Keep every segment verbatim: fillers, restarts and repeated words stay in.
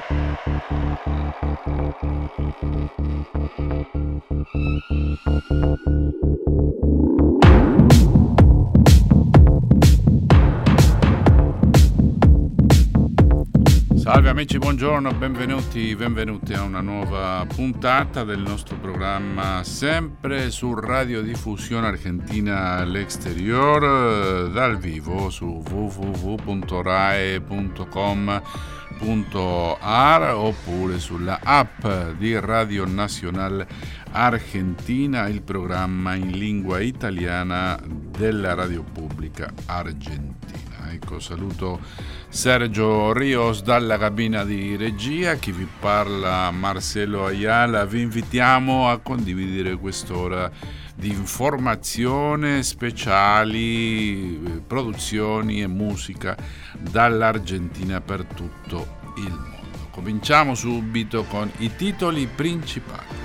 Salve amici, buongiorno, benvenuti, benvenuti a una nuova puntata del nostro programma, sempre su Radiodiffusione Argentina all'Exterior, dal vivo su w w w punto rai punto com punto a r oppure sulla app di Radio Nacional Argentina, il programma in lingua italiana della Radio Pubblica Argentina. Ecco, saluto Sergio Rios dalla cabina di regia, chi vi parla Marcelo Ayala. Vi invitiamo a condividere quest'ora di informazione, speciali, produzioni e musica dall'Argentina per tutto il mondo. Cominciamo subito con i titoli principali.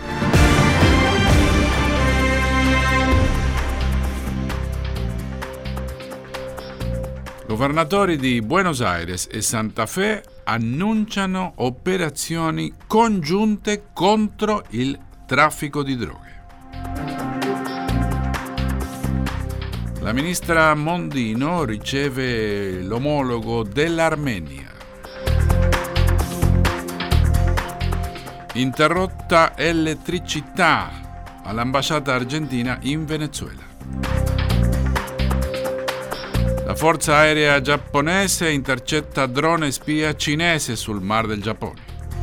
Governatori di Buenos Aires e Santa Fe annunciano operazioni congiunte contro il traffico di droghe. La ministra Mondino riceve l'omologo dell'Armenia. Interrotta elettricità all'ambasciata argentina in Venezuela. La forza aerea giapponese intercetta drone spia cinese sul Mar del Giappone.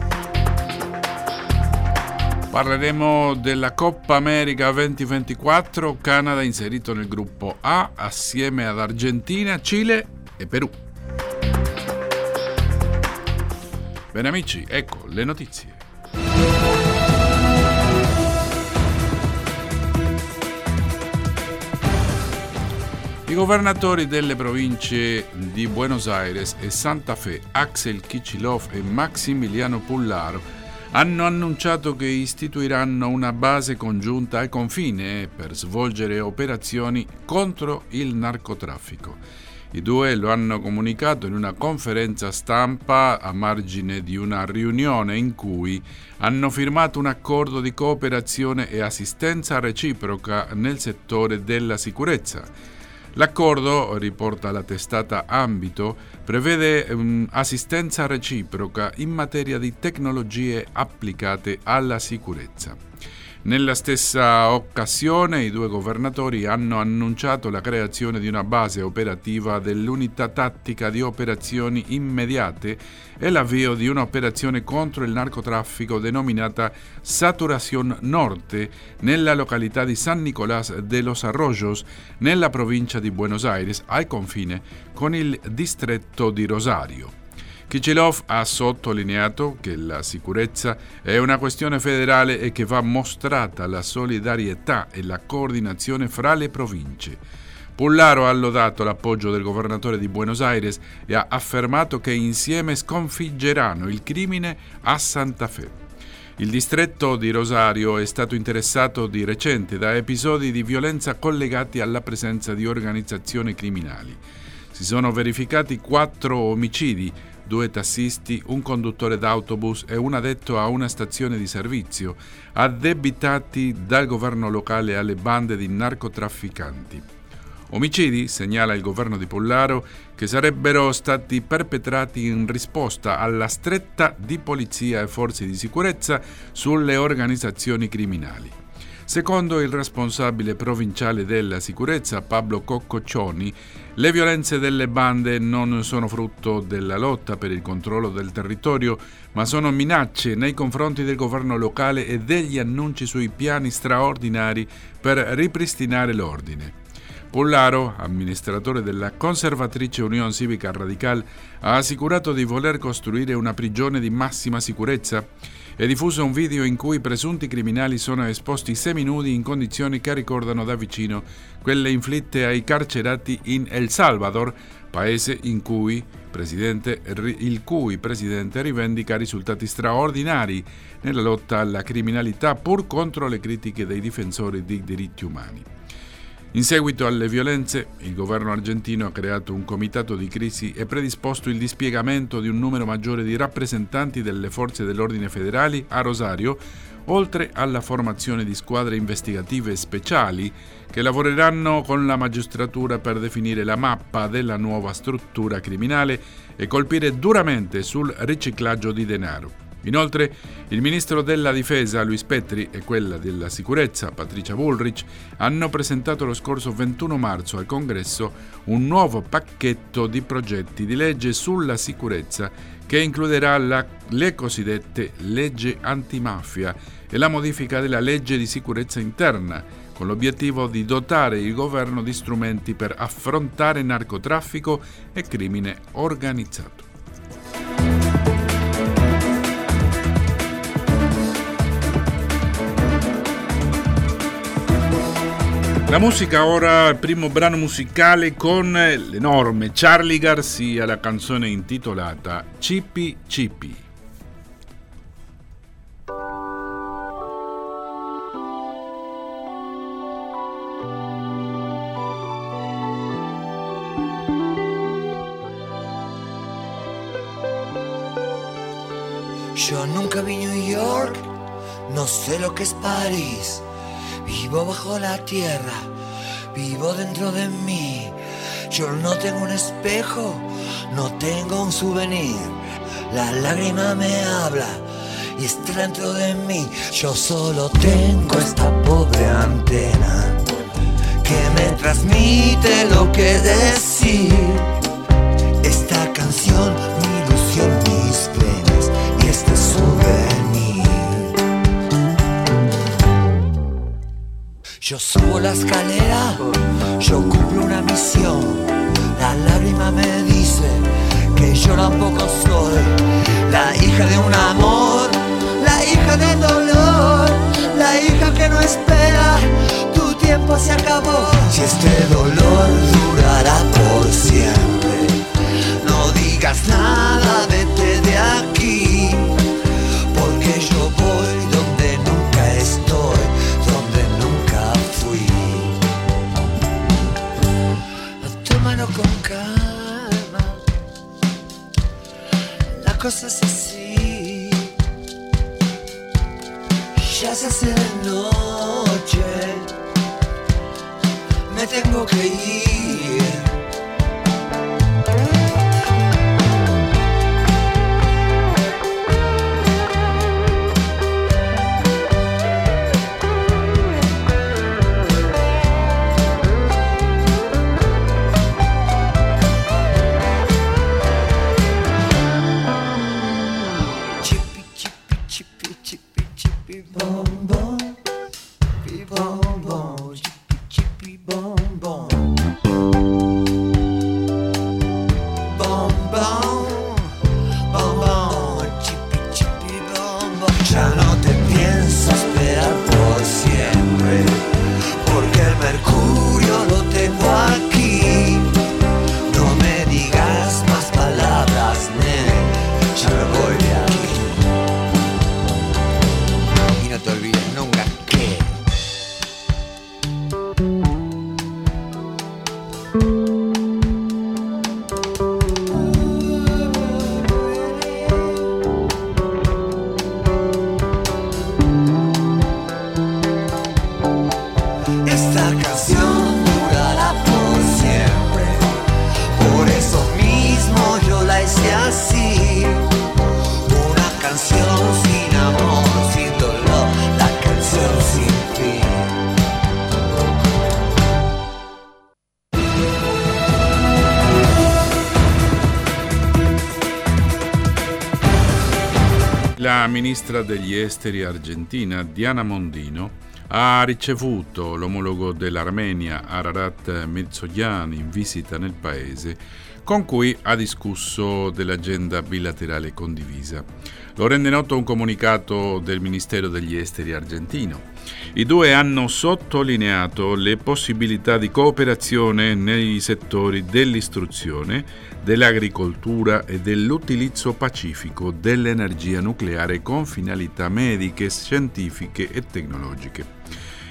Parleremo della Coppa America duemilaventiquattro, Canada inserito nel gruppo A assieme ad Argentina, Cile e Perù. Bene amici, ecco le notizie. I governatori delle province di Buenos Aires e Santa Fe, Axel Kicillof e Maximiliano Pullaro, hanno annunciato che istituiranno una base congiunta al confine per svolgere operazioni contro il narcotraffico. I due lo hanno comunicato in una conferenza stampa a margine di una riunione in cui hanno firmato un accordo di cooperazione e assistenza reciproca nel settore della sicurezza. L'accordo, riporta la testata Ambito, prevede um, assistenza reciproca in materia di tecnologie applicate alla sicurezza. Nella stessa occasione i due governatori hanno annunciato la creazione di una base operativa dell'unità tattica di operazioni immediate e l'avvio di un'operazione contro il narcotraffico denominata Saturación Norte nella località di San Nicolás de los Arroyos, nella provincia di Buenos Aires, al confine con il distretto di Rosario. Kicillof ha sottolineato che la sicurezza è una questione federale e che va mostrata la solidarietà e la coordinazione fra le province. Pullaro ha lodato l'appoggio del governatore di Buenos Aires e ha affermato che insieme sconfiggeranno il crimine a Santa Fe. Il distretto di Rosario è stato interessato di recente da episodi di violenza collegati alla presenza di organizzazioni criminali. Si sono verificati quattro omicidi, due tassisti, un conduttore d'autobus e un addetto a una stazione di servizio, addebitati dal governo locale alle bande di narcotrafficanti. Omicidi, segnala il governo di Pullaro, che sarebbero stati perpetrati in risposta alla stretta di polizia e forze di sicurezza sulle organizzazioni criminali. Secondo il responsabile provinciale della sicurezza, Pablo Coccoccioni, le violenze delle bande non sono frutto della lotta per il controllo del territorio, ma sono minacce nei confronti del governo locale e degli annunci sui piani straordinari per ripristinare l'ordine. Pullaro, amministratore della conservatrice Unión Cívica Radical, ha assicurato di voler costruire una prigione di massima sicurezza e diffuso un video in cui presunti criminali sono esposti seminudi in condizioni che ricordano da vicino quelle inflitte ai carcerati in El Salvador, paese in cui presidente, il cui presidente rivendica risultati straordinari nella lotta alla criminalità pur contro le critiche dei difensori dei diritti umani. In seguito alle violenze, il governo argentino ha creato un comitato di crisi e predisposto il dispiegamento di un numero maggiore di rappresentanti delle forze dell'ordine federali a Rosario, oltre alla formazione di squadre investigative speciali che lavoreranno con la magistratura per definire la mappa della nuova struttura criminale e colpire duramente sul riciclaggio di denaro. Inoltre, il ministro della Difesa Luis Petri e quella della Sicurezza Patricia Bullrich hanno presentato lo scorso ventuno marzo al Congresso un nuovo pacchetto di progetti di legge sulla sicurezza che includerà la, le cosiddette legge antimafia e la modifica della legge di sicurezza interna, con l'obiettivo di dotare il governo di strumenti per affrontare narcotraffico e crimine organizzato. La musica ora, il primo brano musicale con l'enorme Charly Garcia, la canzone intitolata Chippy Chippy. Yo nunca vi New York, no sé lo que es París. Vivo bajo la tierra, vivo dentro de mí. Yo no tengo un espejo, no tengo un souvenir. La lágrima me habla y está dentro de mí. Yo solo tengo esta pobre antena que me transmite lo que decir. Esta canción, mi ilusión, mis penas y este souvenir. Yo subo la escalera, yo cumplo una misión. La lágrima me dice que yo tampoco soy la hija de un amor, la hija del dolor, la hija que no espera, tu tiempo se acabó. Si este dolor durará por siempre, no digas nada, vete de aquí, porque yo voy donde nunca estoy, donde nunca fui. Tómalo con calma, la cosa es así. Ya se hace de noche, me tengo que ir. La ministra degli esteri argentina Diana Mondino ha ricevuto l'omologo dell'Armenia Ararat Mirzoyan in visita nel paese, con cui ha discusso dell'agenda bilaterale condivisa. Lo rende noto un comunicato del Ministero degli Esteri argentino. I due hanno sottolineato le possibilità di cooperazione nei settori dell'istruzione, dell'agricoltura e dell'utilizzo pacifico dell'energia nucleare con finalità mediche, scientifiche e tecnologiche.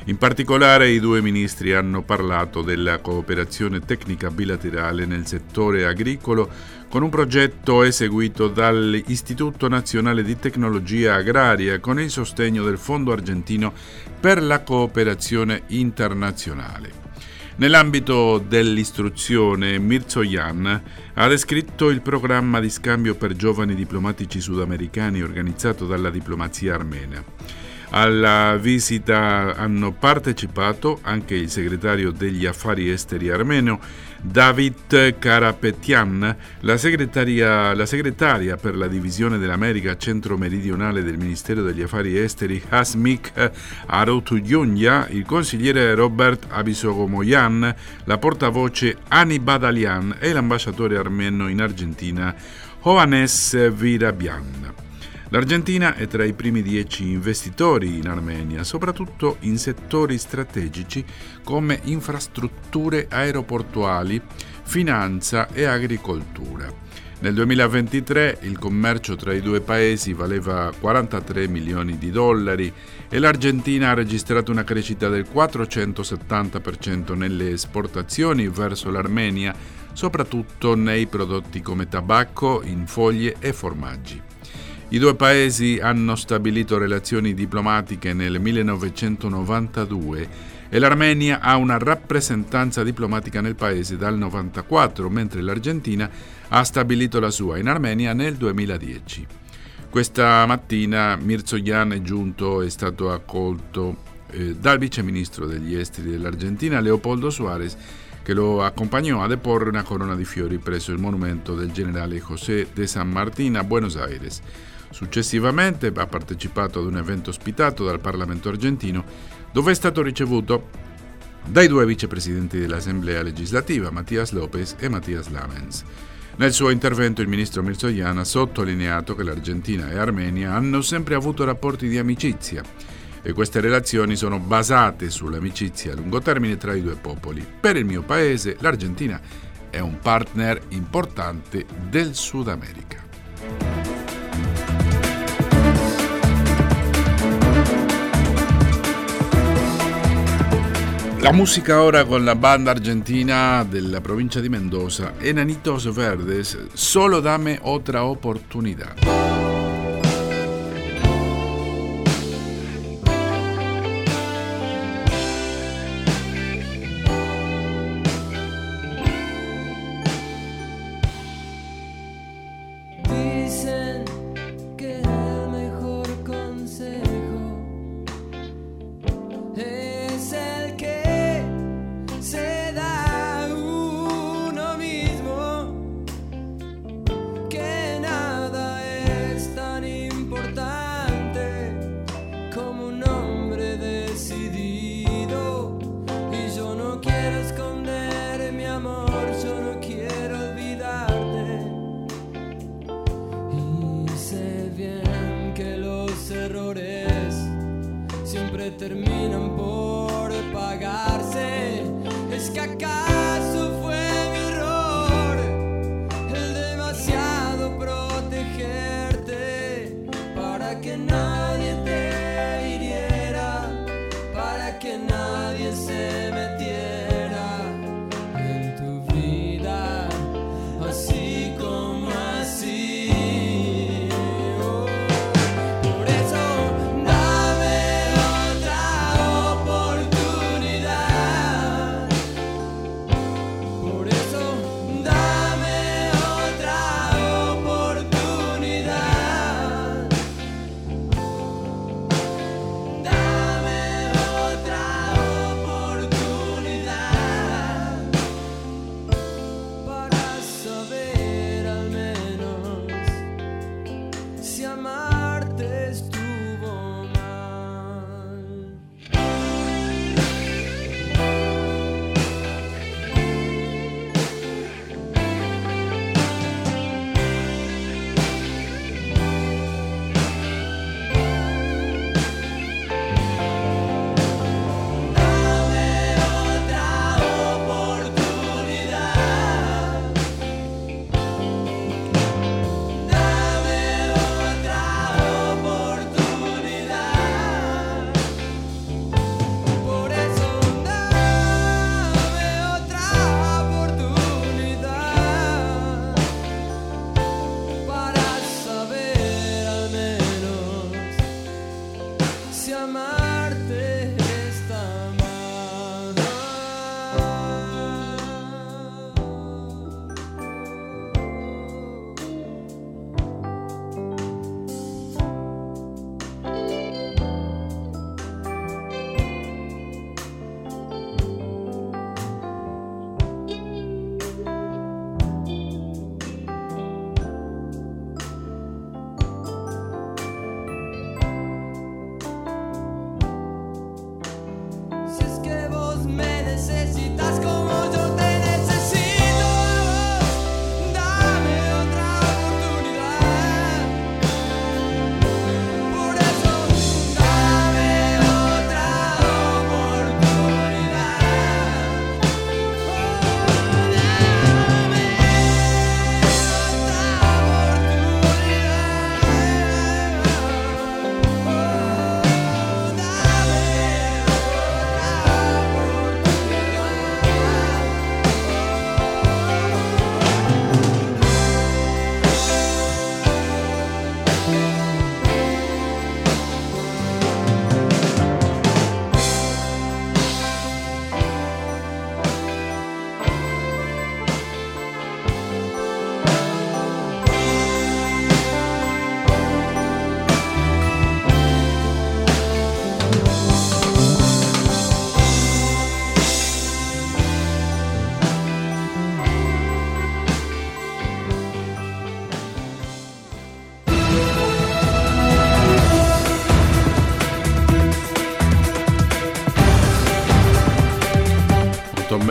In particolare i due ministri hanno parlato della cooperazione tecnica bilaterale nel settore agricolo con un progetto eseguito dall'Istituto Nazionale di Tecnologia Agraria con il sostegno del Fondo Argentino per la Cooperazione Internazionale. Nell'ambito dell'istruzione, Mirzoyan ha descritto il programma di scambio per giovani diplomatici sudamericani organizzato dalla diplomazia armena. Alla visita hanno partecipato anche il segretario degli affari esteri armeno David Karapetyan, la segretaria, la segretaria per la divisione dell'America centro-meridionale del Ministero degli Affari Esteri Hasmik Arotuyonya, il consigliere Robert Abisogomoyan, la portavoce Ani Badalian e l'ambasciatore armeno in Argentina Hovhannes Virabian. L'Argentina è tra i primi dieci investitori in Armenia, soprattutto in settori strategici come infrastrutture aeroportuali, finanza e agricoltura. Nel duemilaventitré il commercio tra i due paesi valeva quarantatré milioni di dollari e l'Argentina ha registrato una crescita del quattrocentosettanta per cento nelle esportazioni verso l'Armenia, soprattutto nei prodotti come tabacco, in foglie e formaggi. I due paesi hanno stabilito relazioni diplomatiche nel millenovecentonovantadue e l'Armenia ha una rappresentanza diplomatica nel paese dal novantaquattro, mentre l'Argentina ha stabilito la sua in Armenia nel duemiladieci. Questa mattina Mirzoyan è giunto è stato accolto eh, dal viceministro degli esteri dell'Argentina Leopoldo Suárez, che lo accompagnò a deporre una corona di fiori presso il monumento del generale José de San Martín a Buenos Aires. Successivamente ha partecipato ad un evento ospitato dal Parlamento argentino, dove è stato ricevuto dai due vicepresidenti dell'Assemblea legislativa, Matías López e Matías Lamens. Nel suo intervento il ministro Mirzoyan ha sottolineato che l'Argentina e Armenia hanno sempre avuto rapporti di amicizia e queste relazioni sono basate sull'amicizia a lungo termine tra i due popoli. Per il mio paese, l'Argentina è un partner importante del Sud America. La musica ora con la banda argentina della provincia di Mendoza, Enanitos Verdes, Solo dame otra oportunidad. Terminan por pagarse. Es que acaso fue mi error el demasiado protegerte para que nadie te hiriera, para que nadie se metiera en tu vida así como así. Por eso dame otra oportunidad.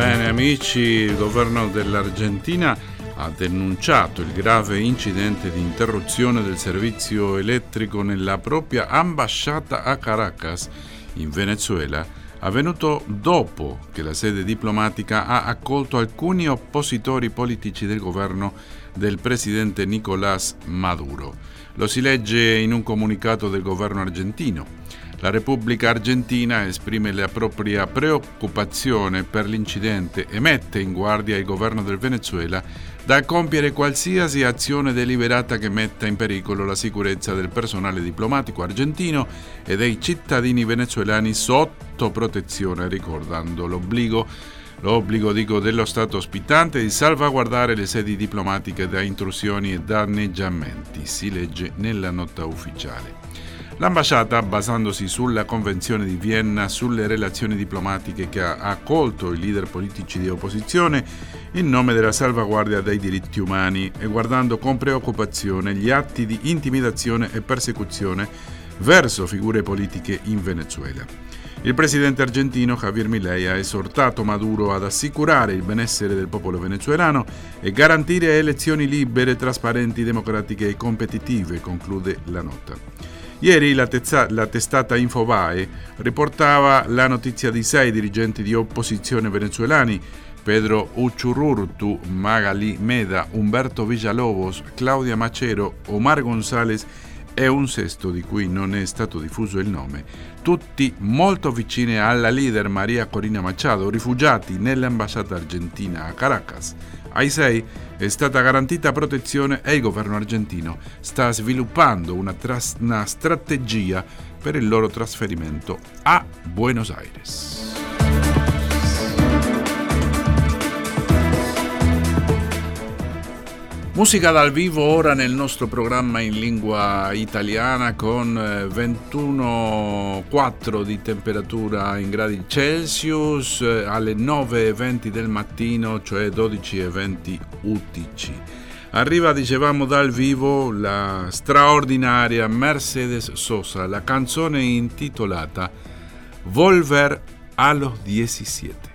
Bene amici, il governo dell'Argentina ha denunciato il grave incidente di interruzione del servizio elettrico nella propria ambasciata a Caracas, in Venezuela, avvenuto dopo che la sede diplomatica ha accolto alcuni oppositori politici del governo del presidente Nicolás Maduro. Lo si legge in un comunicato del governo argentino. La Repubblica Argentina esprime la propria preoccupazione per l'incidente e mette in guardia il governo del Venezuela dal compiere qualsiasi azione deliberata che metta in pericolo la sicurezza del personale diplomatico argentino e dei cittadini venezuelani sotto protezione, ricordando l'obbligo, l'obbligo dico, dello Stato ospitante di salvaguardare le sedi diplomatiche da intrusioni e danneggiamenti, si legge nella nota ufficiale. L'ambasciata, basandosi sulla Convenzione di Vienna sulle relazioni diplomatiche che ha accolto i leader politici di opposizione in nome della salvaguardia dei diritti umani e guardando con preoccupazione gli atti di intimidazione e persecuzione verso figure politiche in Venezuela. Il presidente argentino Javier Milei ha esortato Maduro ad assicurare il benessere del popolo venezuelano e garantire elezioni libere, trasparenti, democratiche e competitive, conclude la nota. Ieri la, tezza, la testata Infobae riportava la notizia di sei dirigenti di opposizione venezuelani, Pedro Uchururtu, Magali Meda, Umberto Villalobos, Claudia Machero, Omar González e un sesto di cui non è stato diffuso il nome, tutti molto vicini alla leader Maria Corina Machado, rifugiati nell'ambasciata argentina a Caracas. Ai sei è stata garantita protezione e il governo argentino sta sviluppando una, tras- una strategia per il loro trasferimento a Buenos Aires. Musica dal vivo ora nel nostro programma in lingua italiana con ventuno virgola quattro di temperatura in gradi Celsius alle nove e venti del mattino, cioè dodici e venti U T C. Arriva, dicevamo, dal vivo la straordinaria Mercedes Sosa, la canzone intitolata Volver a los diecisiete.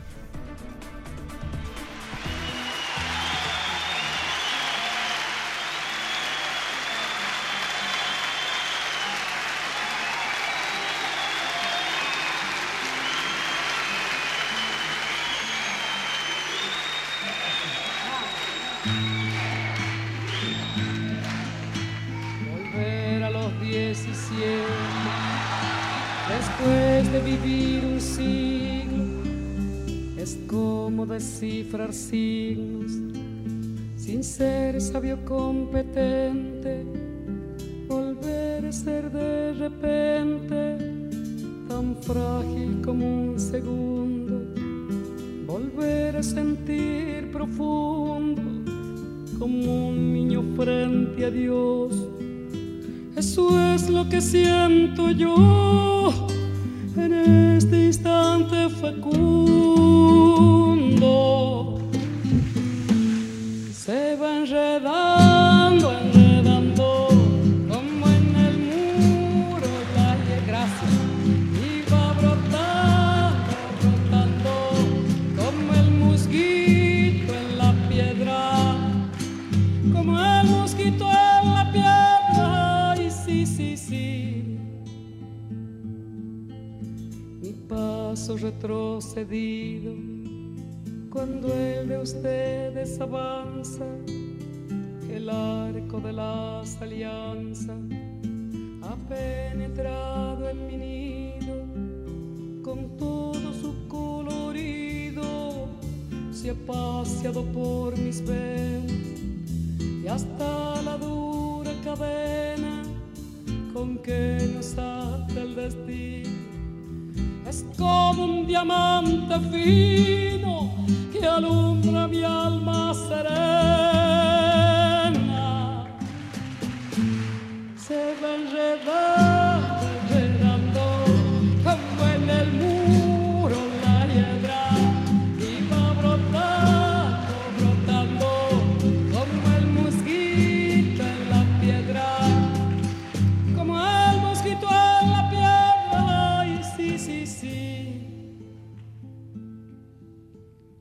Después de vivir un siglo, es como descifrar signos, sin ser sabio competente, volver a ser de repente tan frágil como un segundo, volver a sentir profundo como un niño frente a Dios. Eso es lo que siento yo en este instante fecundo. Se va enredando, enredando, como en el muro la gracia, y va brotando, brotando, como el mosquito en la piedra, como el mosquito en la piedra. Sí, sí, sí. Mi paso retrocedido cuando el de ustedes avanza, el arco de las alianzas ha penetrado en mi nido con todo su colorido, se ha paseado por mis venas y hasta la dura cadena con que nos ata el destino. Es como un diamante fino que alumbra mi alma serena. Se va enredando, enredando, como en el muro la hiedra, y va brotando, brotando, como el mosquito en la piedra. Como el mosquito en la piedra, y sí, sí, sí.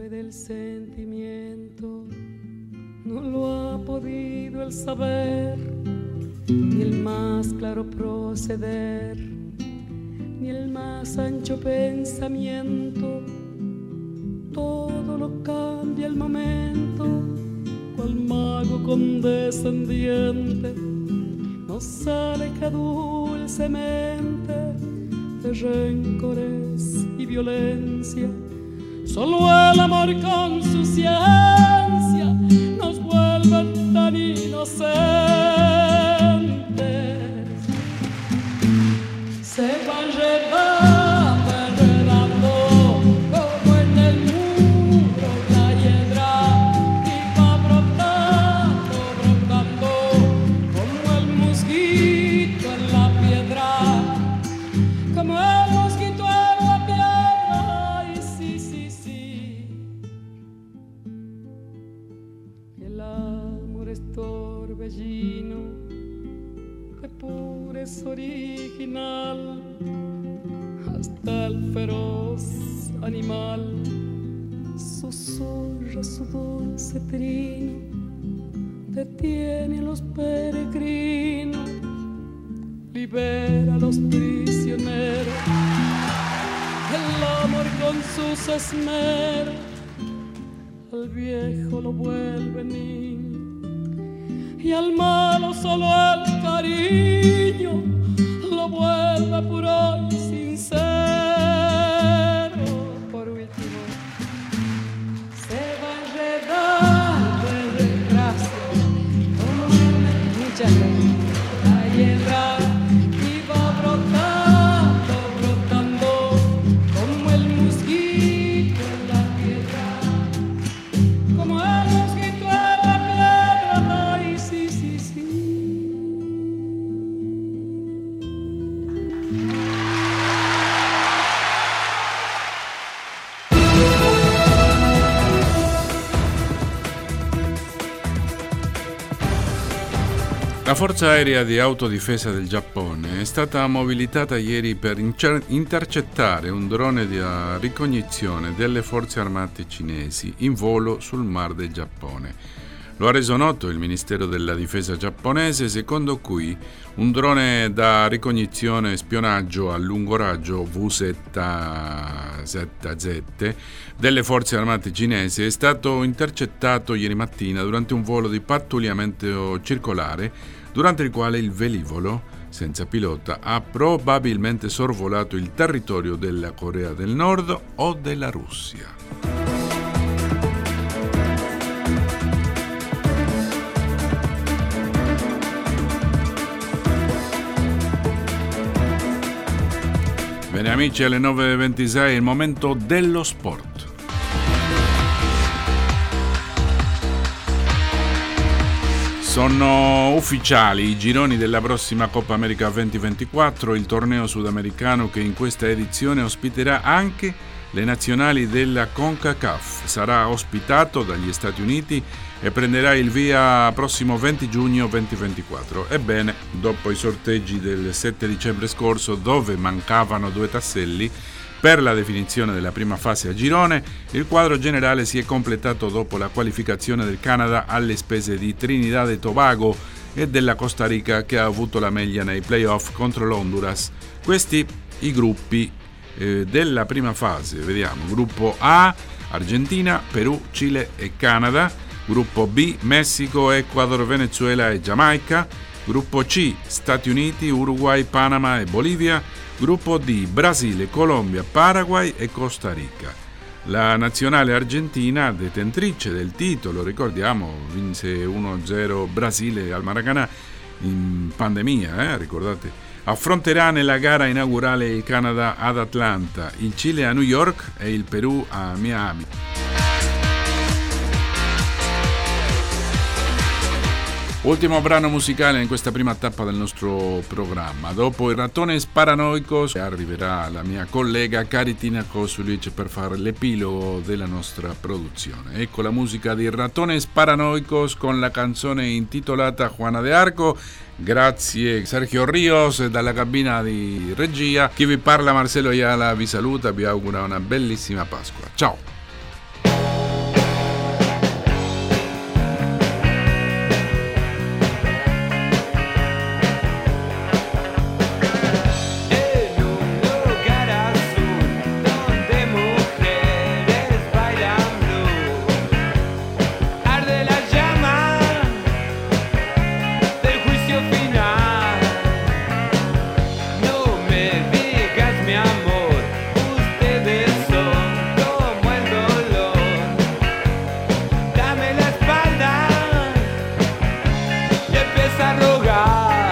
soy del sentimiento, no lo ha podido el saber, ni el más claro proceder, ni el más ancho pensamiento. Todo lo cambia el momento, cual mago condescendiente nos aleja dulcemente de rencores y violencia. Solo el amor con su ciencia nos vuelve tan inocentes. Se va enredando, enredando como en el muro la hiedra, y va brotando, brotando como el mosquito en la piedra, como el mosquito en la piedra. Ay, sí, sí, sí. El amor es torbellino, de pura es original, hasta el feroz animal susurra su dulce trino, detiene a los peregrinos, libera a los prisioneros. El amor con sus esmeros al viejo lo vuelve niño, y al malo solo el cariño lo vuelve puro y sincero. Por último, se va enredando en desgracia como muchas veces la hiedra, y va brotando, brotando como el mosquito en la piedra, como el mosquito en la piedra. Ay, sí, sí, sí. La Forza Aerea di Autodifesa del Giappone è stata mobilitata ieri per incer- intercettare un drone di ricognizione delle forze armate cinesi in volo sul Mar del Giappone. Lo ha reso noto il Ministero della Difesa giapponese, secondo cui un drone da ricognizione e spionaggio a lungo raggio V Z Z delle forze armate cinesi è stato intercettato ieri mattina durante un volo di pattugliamento circolare, durante il quale il velivolo senza pilota ha probabilmente sorvolato il territorio della Corea del Nord o della Russia. Bene amici, alle nove e ventisei è il momento dello sport. Sono ufficiali i gironi della prossima Coppa America duemilaventiquattro, il torneo sudamericano che in questa edizione ospiterà anche le nazionali della CONCACAF. Sarà ospitato dagli Stati Uniti e prenderà il via prossimo venti giugno duemilaventiquattro. Ebbene, dopo i sorteggi del sette dicembre scorso, dove mancavano due tasselli per la definizione della prima fase a girone, il quadro generale si è completato dopo la qualificazione del Canada alle spese di Trinidad e Tobago e della Costa Rica, che ha avuto la meglio nei playoff contro l'Honduras. Questi i gruppi eh, della prima fase. Vediamo: gruppo A, Argentina, Perù, Cile e Canada; gruppo B, Messico, Ecuador, Venezuela e Giamaica; gruppo C, Stati Uniti, Uruguay, Panama e Bolivia; gruppo D, Brasile, Colombia, Paraguay e Costa Rica. La nazionale argentina, detentrice del titolo, ricordiamo, vinse uno a zero Brasile al Maracanã in pandemia, eh, ricordate, affronterà nella gara inaugurale il Canada ad Atlanta, il Cile a New York e il Perù a Miami. Ultimo brano musicale in questa prima tappa del nostro programma. Dopo il Ratones Paranoicos arriverà la mia collega Caritina Kosulic per fare l'epilogo della nostra produzione. Ecco la musica di Ratones Paranoicos con la canzone intitolata Juana de Arco. Grazie Sergio Rios dalla cabina di regia. Chi vi parla, Marcelo Ayala, vi saluta, vi augura una bellissima Pasqua. Ciao! empieza a rogar.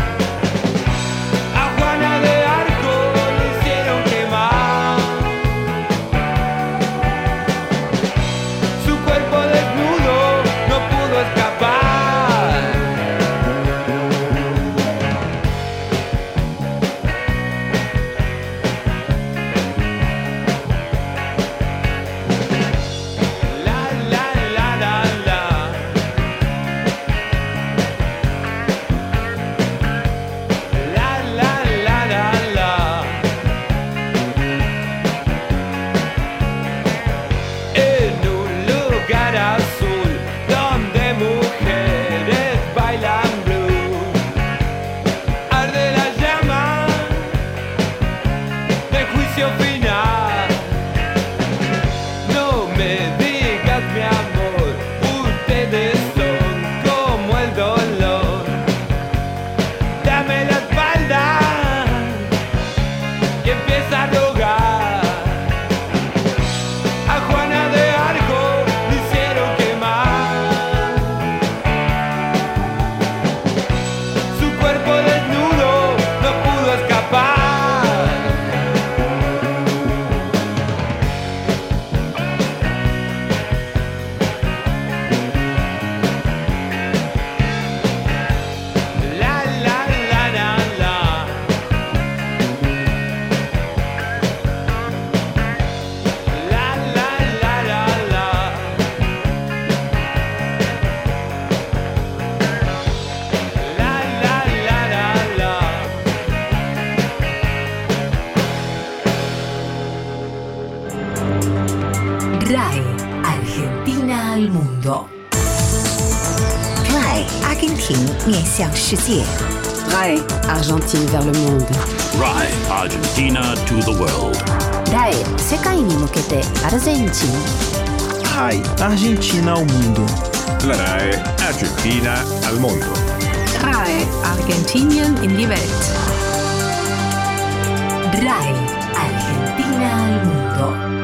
A Juana de Arco le hicieron quemar. Su cuerpo desnudo no pudo escapar. RAI, Argentina al mundo. RAI, Argentine 面向世界。 RAI, Argentine vers le monde. RAI, Argentina to the world. RAI, 世界に向けてアルゼンチン。 RAI, Argentina al mundo. La RAI, Argentina al mundo. RAI, Argentinien in die Welt. RAI, Argentina al mundo.